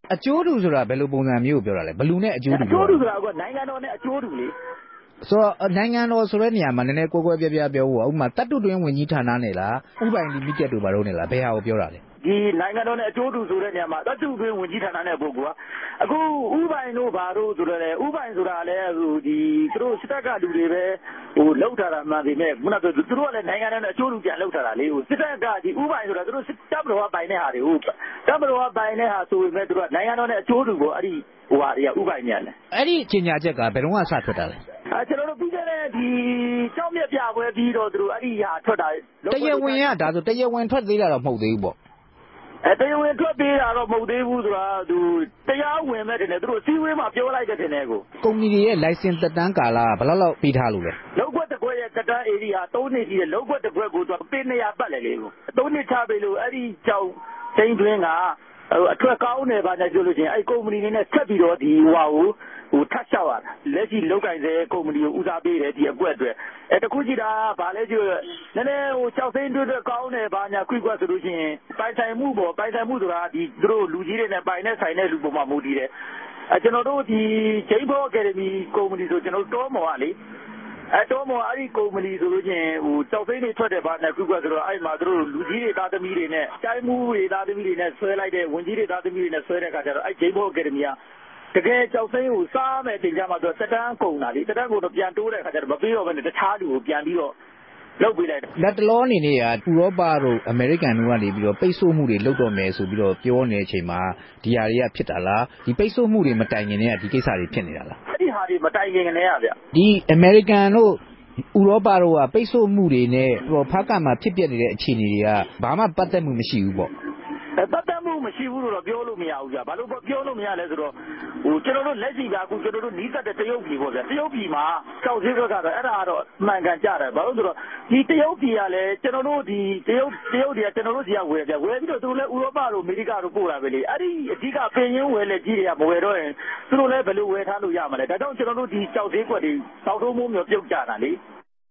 အကျိုးတူဆိုတာဘယ်လိုပုံစံမျိုးကိုပြောတာလဲဘလူနဲ့အကျိုးတူအကျိုးတူဆိုတာကနိုင်ငံတော်နဲ့အကျိုးတူလေဆိုတော့နိုင်ငံတော်ဆိုတဲ့နေရာမှာနည်းနည်းကွဲကွဲပြားပြားပြောဖို့ဥပမာတတ်တုတွင်းဝင်ကြီးဌာနနဲ့လားဥပိုင်လီမိတက်တို့ဘာလို့နေလားဘယ်ဟာကိုပြောတာလဲဒီနိုင်ငံတော်နဲ့အကျိုးတူဆိုတဲ့နေရာမှာတတ်တုတွင်းဝင်ကြီးဌာနနဲ့ပုဂ္ဂိုလ်ကအခုဥပိုင်တို့ဘာတို့ဆိုတော့လေဥပိုင်ဆိုတာလည်းဒီသူတို့စစ်တပ်ကလူတွေပဲလောက်ထားတာမှန်ပေမဲ့ခုနကသူတို့ကလည်းနိုင်ငံတော်နဲ့အကျိုးတူပြန်လောက်ထားတာလေစစ်တပ်ကဒီဥပိုင်ဆိုတာသူတို့တပ်မတော်ကပိုင်တဲ့ဟာတွေတပ်မတော်ကပိုင်တဲ့ဟာဆိုပေမဲ့သူတို့ကနိုင်ငံတော်နဲ့အကျိုးတူကိုအဲ့ဒီဟိုဟာတွေကဥပိုင်မြန်တယ်အဲ့ဒီကြေညာချက်ကဘယ်တော့မှစထွက်တာလဲကျွန်တော်တို့ပြီးခဲ့တဲ့ဒီကြောက်မြက်ပြပွဲပြီးတော့သူတို့အဲ့ဒီဟာထွက်တာတရားဝင်ရဒါဆိုတရားဝင်ထွက်သေးတာတော့မဟုတ်သေးဘူးပေါ့တရားဝင်ထွက်ပေးတာတော့မဟုတ်သေးဘူးဆိုတာသူတရားဝင်မဲ့တယ်သူတို့စီးဝေးမှာပြောလိုက်တဲ့တင်တဲ့ကိုကုမ္ပဏီတွေရဲ့ license သက်တမ်းကာလဘယ်လောက်ပေးထားလို့လဲလောက်ကွက်တစ်ခွက်ရဲ့သက်တမ်း area 3နှစ်ရှိတယ်လောက်ကွက်တစ်ခွက်ကိုသူပေး200ပတ်လေလေကို3နှစ်ချပေးလို့အဲ့ဒီကြောင်ချင်းတွင်းကအထွက်ကောင်းတယ်ဗာနဲ့ပြောလို့ချင်းအဲ့ကုမ္ပဏီတွေနဲ့ဆက်ပြီးတော့ဒီဟိုထပ်လျှောက်ရတာလက်ရှိလောက်ကင်တဲ့ကုမ္ပဏီကိုဦးစားပေးတယ်ဒီအကွက်အတွက်တခုကြည့်တာဗာလဲကြည့်နည်းနည်းဟိုကြောက်သိန်းတွေကောင်းတယ်ဗာညာခွိကွက်ဆိုလို့ချင်းပိုင်ဆိုင်မှုပေါ့ပိုင်ဆိုင်မှုဆိုတာဒီသူတို့လူကြီးတွေနဲ့ပိုင်နဲ့ဆိုင်တဲ့လူပုံမှာမူတည်တယ်ကျွန်တော်တို့ဒီဂျိမ်းဘော့အကယ်ဒမီကုမ္ပဏီဆိုကျွန်တော်တို့တောမော်ကလေတော့မအဲ့ဒီကုမ္ပဏီဆိုလို့ချင်းဟိုကြောက်သိန်းတွေထွက်တယ်ဗာနဲ့ခွိကွက်ဆိုတော့အဲ့မှာသူတို့လူကြီးတွေသားသမီးတွေနဲ့တိုင်းမှုတွေသားသမီးတွေနဲ့ဆွဲလိုက်တဲ့ဝန်ကြီးတွေသားသမီးတွေနဲ့ဆွဲတဲ့အခါကျတော့အဲ့ဂျိမ်းဘော့အကယ်ဒမီကတကယ်ကြောက်သိန်းကိုစားမယ်တင်ကြမှာဆိုတက်တန်းကုန်တာလေတက်တန်းကုန်တော့ပြန်တိုးတဲ့အခါကျတော့မပြီးတော့ဘဲနဲ့တခြားလူကိုပြန်ပြီးတော့လုပ်ပေးလိုက်တယ်လက်တလောအနေနဲ့ကဥရောပတို့အမေရိကန်တို့ကနေပြီးတော့ပိတ်ဆို့မှုတွေလုပ်တော့မယ်ဆိုပြီးတော့ပြောနေတဲ့အချိန်မှာဒီဟာတွေကဖြစ်တာလားဒီပိတ်ဆို့မှုတွေမတိုင်ခင်တည်းကဒီကိစ္စတွေဖြစ်နေတာလားအဲ့ဒီဟာတွေမတိုင်ခင်ကတည်းကဗျဒီအမေရိကန်တို့ဥရောပတို့ကပိတ်ဆို့မှုတွေနဲ့ဖားကမှာဖြစ်ပျက်နေတဲ့အခြေအနေတွေကဘာမှပတ်သက်မှုမရှိဘူးပေါ့ပတ်သက်မှုမရှိဘူးလို့တော့ပြောလို့မရဘူးဗျဘာလို့ပြောလို့မရလဲဆိုတော့ဟိုကျွန်တော်တို့လက်ရှိကအခုကျွန်တော်တို့နီးစပ်တဲ့တရုတ်ပြည်ပေါ့ဗျတရုတ်ပြည်မှာကြောက်သေးဘက်ကတော့အဲ့ဒါကတော့မှန်ကန်ကြတယ်ဘာလို့ဆိုတော့ဒီတရုတ်ပြည်ကလည်းကျွန်တော်တို့ဒီတရုတ်တွေကကျွန်တော်တို့စီကဝယ်ပြဝယ်ပြီးတော့သူလည်းဥရောပတို့အမေရိကတို့ပို့တာပဲလေအဲ့ဒီအဓိကပင်ရင်းဝယ်လက်ကြီးတွေကမဝယ်တော့ရင်သူတို့လည်းဘယ်လိုဝယ်ထားလို့ရမှာလဲဒါကြောင့်ကျွန်တော်တို့ဒီကြောက်သေးကွက်တွေတောက်ထိုးမိုးမျိုးပြုတ်ကြတာလေ